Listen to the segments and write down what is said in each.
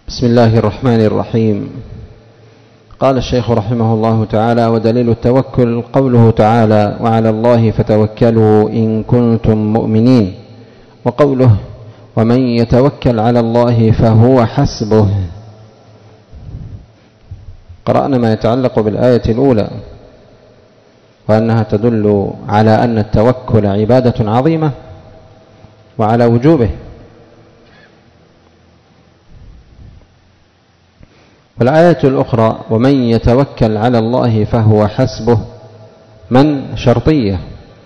بسم الله الرحمن الرحيم. قال الشيخ رحمه الله تعالى: ودليل التوكل قوله تعالى: وعلى الله فتوكلوا إن كنتم مؤمنين، وقوله: ومن يتوكل على الله فهو حسبه. قرأنا ما يتعلق بالآية الأولى، وأنها تدل على أن التوكل عبادة عظيمة وعلى وجوبه. والآية الأخرى: ومن يتوكل على الله فهو حسبه، من شرطية،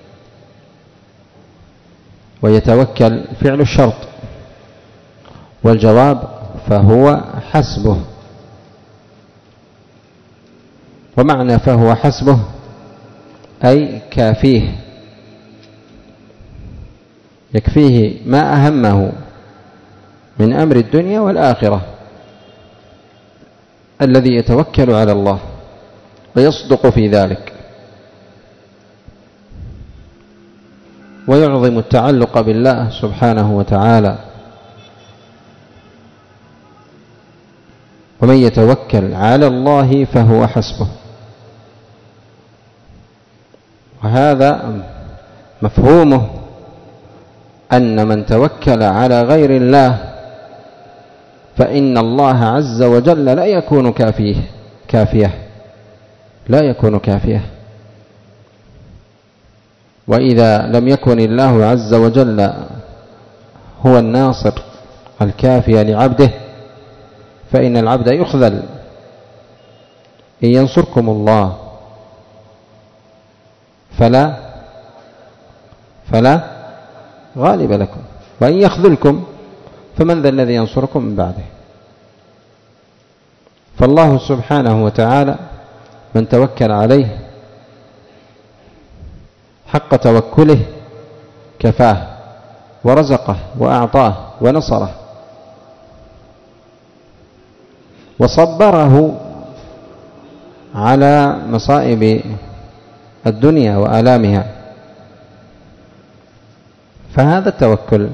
ويتوكل فعل الشرط، والجواب فهو حسبه. ومعنى فهو حسبه أي كافيه، يكفيه ما أهمه من أمر الدنيا والآخرة. الذي يتوكل على الله ويصدق في ذلك ويعظم التعلق بالله سبحانه وتعالى. ومن يتوكل على الله فهو حسبه، وهذا مفهومه أن من توكل على غير الله فإن الله عز وجل لا يكون كافيه. وإذا لم يكن الله عز وجل هو الناصر الكافي لعبده فإن العبد يخذل. إن ينصركم الله فلا غالب لكم، وإن يخذلكم فمن ذا الذي ينصركم من بعده. فالله سبحانه وتعالى من توكل عليه حق توكله كفاه ورزقه وأعطاه ونصره وصبره على مصائب الدنيا وآلامها. فهذا التوكل.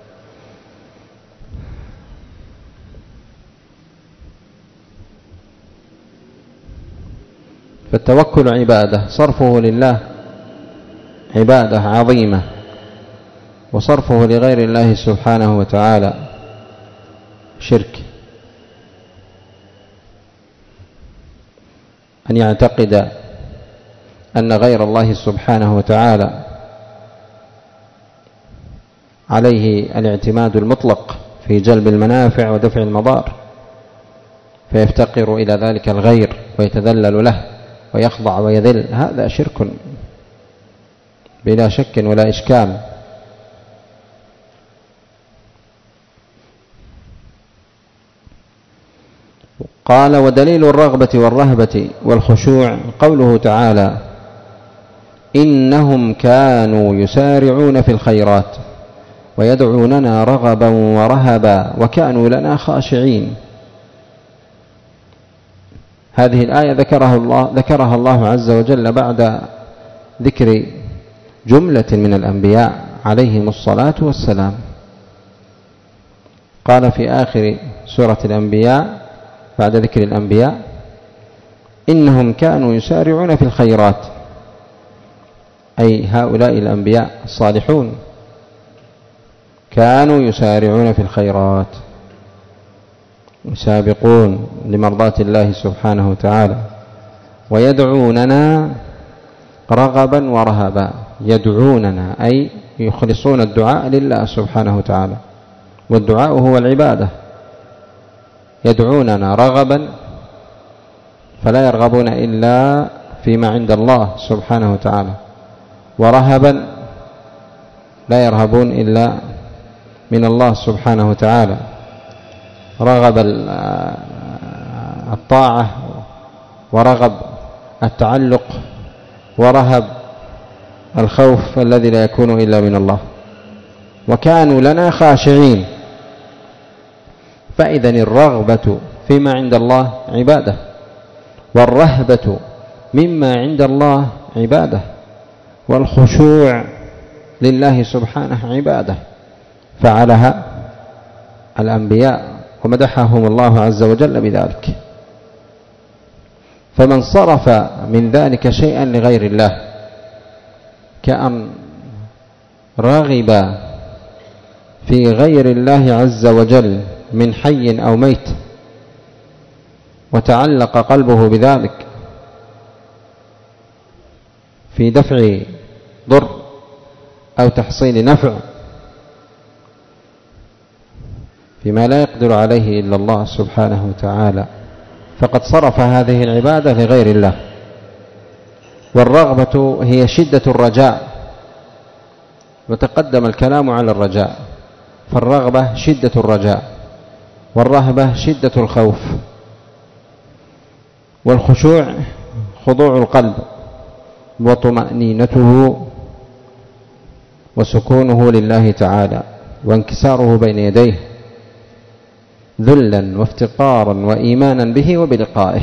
فالتوكل عبادة، صرفه لله عبادة عظيمة، وصرفه لغير الله سبحانه وتعالى شرك. أن يعتقد أن غير الله سبحانه وتعالى عليه الاعتماد المطلق في جلب المنافع ودفع المضار، فيفتقر إلى ذلك الغير ويتذلل له ويخضع ويذل. هذا شرك بلا شك ولا إشكال. قال: ودليل الرغبة والرهبة والخشوع قوله تعالى: إنهم كانوا يسارعون في الخيرات ويدعوننا رغبا ورهبا وكانوا لنا خاشعين. هذه الآية ذكرها الله عز وجل بعد ذكر جملة من الأنبياء عليهم الصلاة والسلام. قال في آخر سورة الأنبياء بعد ذكر الأنبياء: إنهم كانوا يسارعون في الخيرات، أي هؤلاء الأنبياء الصالحون كانوا يسارعون في الخيرات، يسابقون لمرضاة الله سبحانه وتعالى، ويدعوننا رغبا ورهبا. يدعوننا أي يخلصون الدعاء لله سبحانه وتعالى، والدعاء هو العبادة. يدعوننا رغبا فلا يرغبون إلا فيما عند الله سبحانه وتعالى، ورهبا لا يرهبون إلا من الله سبحانه وتعالى. رغب الطاعة، ورغب التعلق، ورهب الخوف الذي لا يكون إلا من الله. وكانوا لنا خاشعين. فإذن الرغبة فيما عند الله عبادة، والرهبة مما عند الله عبادة، والخشوع لله سبحانه عبادة. فعلها الأنبياء ومدحهم الله عز وجل بذلك. فمن صرف من ذلك شيئا لغير الله كأن رغب في غير الله عز وجل من حي أو ميت وتعلق قلبه بذلك في دفع ضر أو تحصيل نفع فيما لا يقدر عليه إلا الله سبحانه وتعالى، فقد صرف هذه العبادة لغير الله. والرغبة هي شدة الرجاء، وتقدم الكلام على الرجاء، فالرغبة شدة الرجاء، والرهبة شدة الخوف، والخشوع خضوع القلب وطمأنينته وسكونه لله تعالى وانكساره بين يديه ذلا وافتقارا وإيمانا به وبلقائه.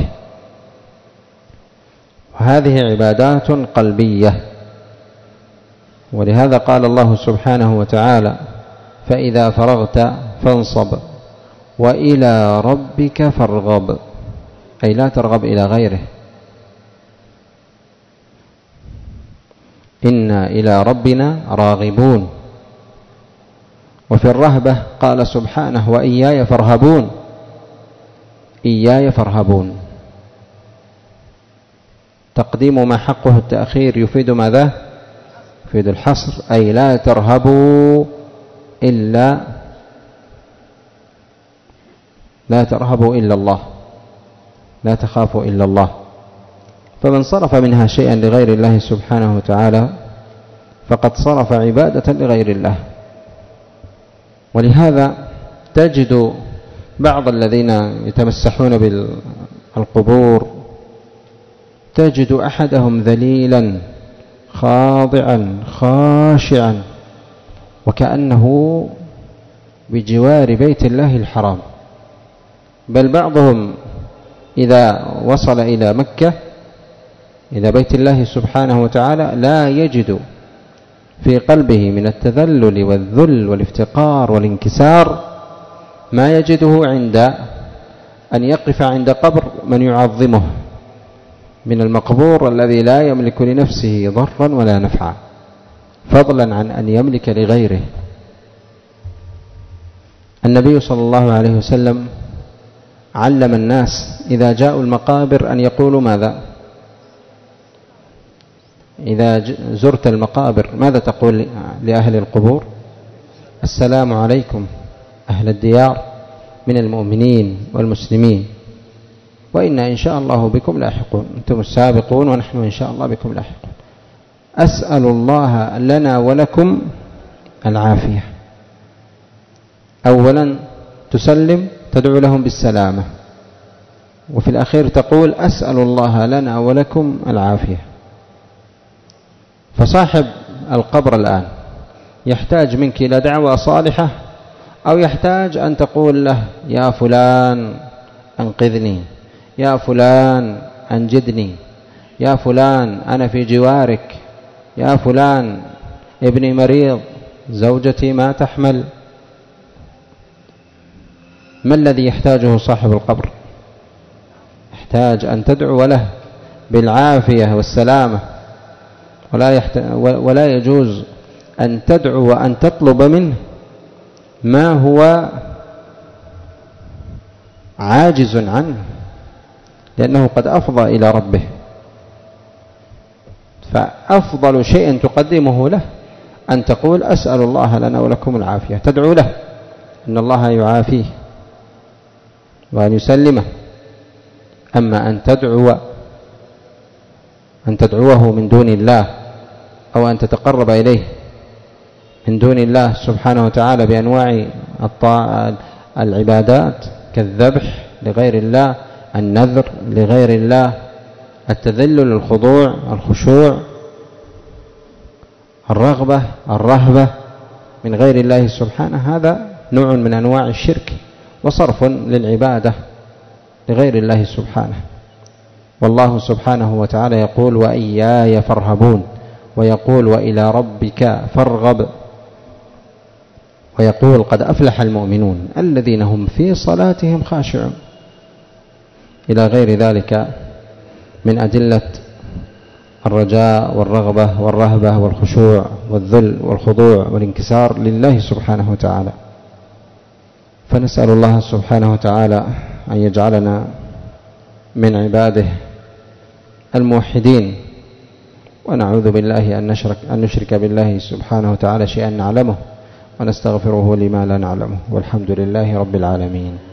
وهذه عبادات قلبية، ولهذا قال الله سبحانه وتعالى: فإذا فرغت فانصب وإلى ربك فارغب، أي لا ترغب إلى غيره، إنا إلى ربنا راغبون. وفي الرهبة قال سبحانه: وإياي فارهبون، إياي فارهبون. تقديم ما حقه التأخير يفيد ماذا؟ يفيد الحصر، أي لا ترهبوا إلا الله، لا تخافوا إلا الله. فمن صرف منها شيئا لغير الله سبحانه وتعالى فقد صرف عبادة لغير الله. ولهذا تجد بعض الذين يتمسحون بالقبور تجد أحدهم ذليلا خاضعا خاشعا وكأنه بجوار بيت الله الحرام. بل بعضهم إذا وصل إلى مكة إلى بيت الله سبحانه وتعالى لا يجد في قلبه من التذلل والذل والافتقار والانكسار ما يجده عند أن يقف عند قبر من يعظمه من المقبور الذي لا يملك لنفسه ضرا ولا نفعا، فضلا عن أن يملك لغيره. النبي صلى الله عليه وسلم علم الناس إذا جاءوا المقابر أن يقولوا ماذا؟ إذا زرت المقابر ماذا تقول لأهل القبور؟ السلام عليكم أهل الديار من المؤمنين والمسلمين، وإنا إن شاء الله بكم لاحقون، أنتم السابقون ونحن إن شاء الله بكم لاحقون. أسأل الله لنا ولكم العافية. أولا تسلم تدعو لهم بالسلامة، وفي الأخير تقول أسأل الله لنا ولكم العافية. فصاحب القبر الآن يحتاج منك إلى دعوة صالحة، أو يحتاج أن تقول له يا فلان أنقذني، يا فلان أنجدني، يا فلان أنا في جوارك، يا فلان ابني مريض، زوجتي ما تحمل. ما الذي يحتاجه صاحب القبر؟ يحتاج أن تدعو له بالعافية والسلامة، ولا يجوز أن تدعو وأن تطلب منه ما هو عاجز عنه، لأنه قد أفضى إلى ربه. فأفضل شيء تقدمه له أن تقول أسأل الله لنا ولكم العافية، تدعو له إن الله يعافيه وأن يسلمه. أما أن تدعوه من دون الله، أو أن تتقرب إليه من دون الله سبحانه وتعالى بأنواع العبادات كالذبح لغير الله، النذر لغير الله، التذلل، الخضوع، الخشوع، الرغبة، الرهبة من غير الله سبحانه، هذا نوع من أنواع الشرك وصرف للعبادة لغير الله سبحانه. والله سبحانه وتعالى يقول وإياي فارهبون، ويقول وإلى ربك فارغب. ويقول قد أفلح المؤمنون الذين هم في صلاتهم خاشعون، إلى غير ذلك من أدلة الرجاء والرغبة والرهبة والخشوع والذل والخضوع والانكسار لله سبحانه وتعالى. فنسأل الله سبحانه وتعالى أن يجعلنا من عباده الموحدين، ونعوذ بالله أن نشرك بالله سبحانه وتعالى شيئا نعلمه، ونستغفره لما لا نعلمه، والحمد لله رب العالمين.